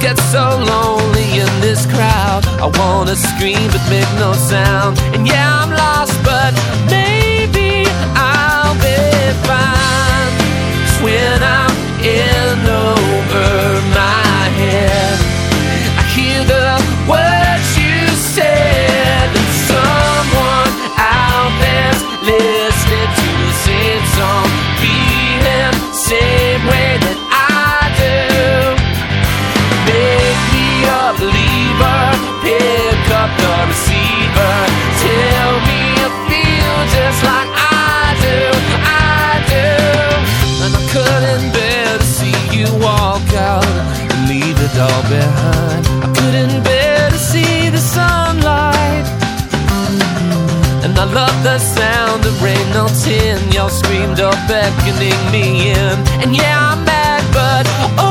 get so lonely in this crowd. I wanna scream but make no sound. And yeah, I'm lost, but maybe I'll be fine. 'Cause when I'm in over my head, I hear the words you said, and someone out there's listening to the same song, feeling the same way that I do. Make me a believer, pick up the receiver, tell me you feel just like I do, I do. And I couldn't bear to see you walk out and leave it all behind. I couldn't bear to see the sunlight, and I love the sound of rain on tin. Y'all screamed up beckoning me in. And yeah, I'm mad, but